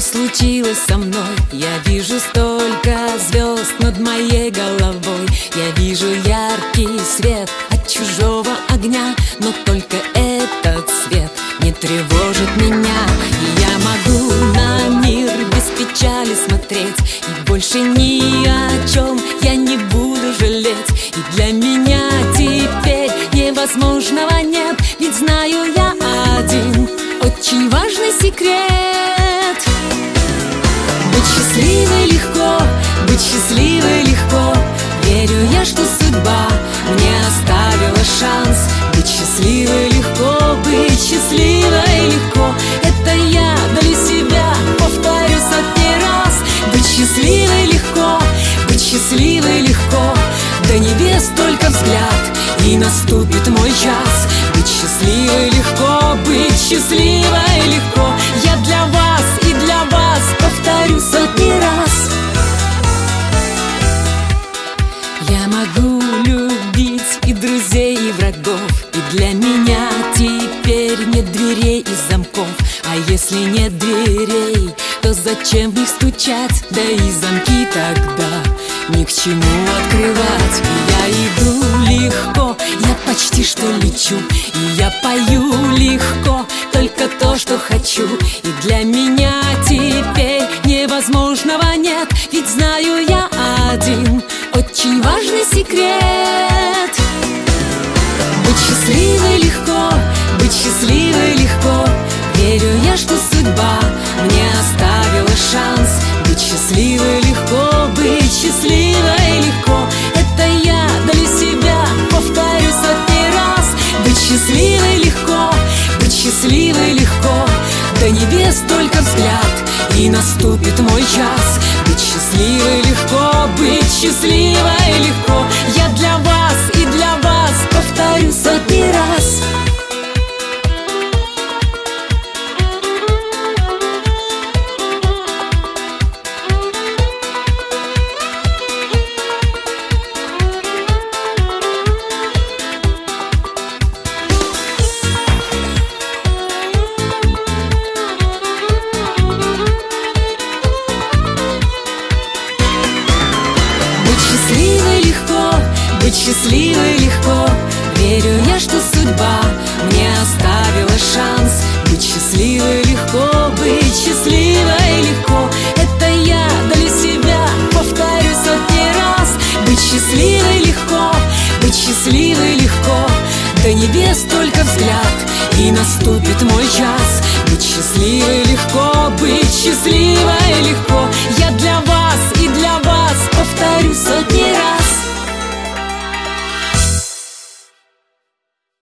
случилось со мной? Я вижу столько звезд над моей головой. Я вижу яркий свет от чужого огня, но только этот свет не тревожит меня. И я могу на мир без печали смотреть, и больше ни о чем я не буду жалеть. И для меня теперь невозможного нет, ведь знаю я один очень важный секрет. Быть счастливой легко, быть счастливой легко. Верю я, что судьба мне оставила шанс. Быть счастливой легко, быть счастливой легко. Это я для себя повторю сотни раз. Быть счастливой легко, быть счастливой легко. До небес только взгляд, и наступит мой час. Быть счастливой легко, быть счастливой легко. Я для вас и для вас повторю сотни раз. Я могу любить и друзей, и врагов, и для меня теперь нет дверей и замков. А если нет дверей, то зачем в них стучать? Да и замки тогда ни к чему открывать. И я иду легко, я почти что лечу, и я пою легко только то, что хочу. И для меня теперь невозможного нет, ведь знаю я один очень важный секрет. Быть счастливой легко, быть счастливой легко. Верю я, что судьба мне оставила шанс. Быть счастливой легко, быть счастливой легко. Это я для себя повторю сотни раз. Быть счастливой легко, быть счастливой легко. До небес только взгляд, и наступит мой час. Быть счастливой легко, быть счастливой легко. Я для вас и для вас повторю сотни раз. Быть счастливой легко. Верю я, что судьба мне оставила шанс. Быть счастливой легко, быть счастливой легко. Это я для себя повторю сотни раз. Быть счастливой легко, быть счастливой легко. До небес только взгляд, и наступит мой час. Быть счастливой легко, быть счастливой легко. Я для вас и для вас повторю сотни раз.